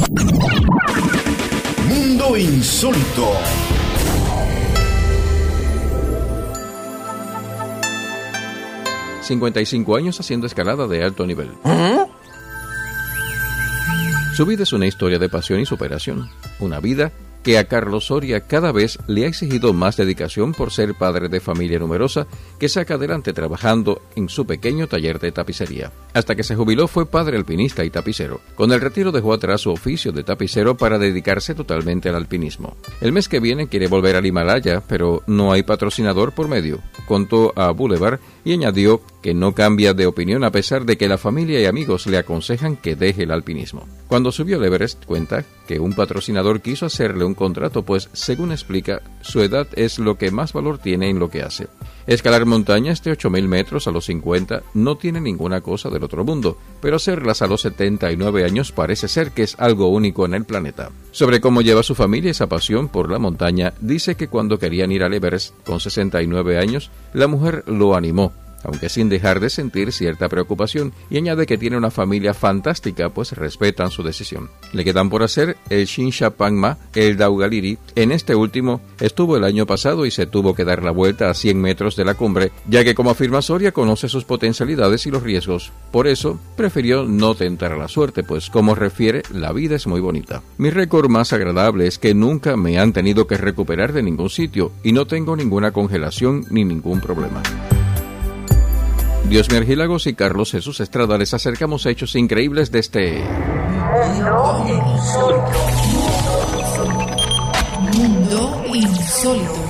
Mundo Insólito. ...55 años haciendo escalada de alto nivel. Su vida es una historia de pasión y superación. Una vida que a Carlos Soria cada vez le ha exigido más dedicación por ser padre de familia numerosa que saca adelante trabajando en su pequeño taller de tapicería. Hasta que se jubiló fue padre alpinista y tapicero. Con el retiro dejó atrás su oficio de tapicero para dedicarse totalmente al alpinismo. El mes que viene quiere volver al Himalaya, pero no hay patrocinador por medio, contó a Boulevard y añadió que no cambia de opinión a pesar de que la familia y amigos le aconsejan que deje el alpinismo. Cuando subió al Everest cuenta que un patrocinador quiso hacerle un contrato, pues, según explica, su edad es lo que más valor tiene en lo que hace. Escalar montañas de 8.000 metros a los 50 no tiene ninguna cosa del otro mundo, pero hacerlas a los 79 años parece ser que es algo único en el planeta. Sobre cómo lleva su familia esa pasión por la montaña, dice que cuando querían ir al Everest con 69 años, la mujer lo animó, aunque sin dejar de sentir cierta preocupación, y añade que tiene una familia fantástica, pues respetan su decisión. Le quedan por hacer el Shinsha Pangma, el Daugaliri. En este último estuvo el año pasado y se tuvo que dar la vuelta a 100 metros de la cumbre, ya que, como afirma Soria, conoce sus potencialidades y los riesgos. Por eso, prefirió no tentar la suerte, pues, como refiere, la vida es muy bonita. Mi récord más agradable es que nunca me han tenido que recuperar de ningún sitio y no tengo ninguna congelación ni ningún problema. Diosmi Argilagos y Carlos Jesús Estrada les acercamos a hechos increíbles de este Mundo Insólito.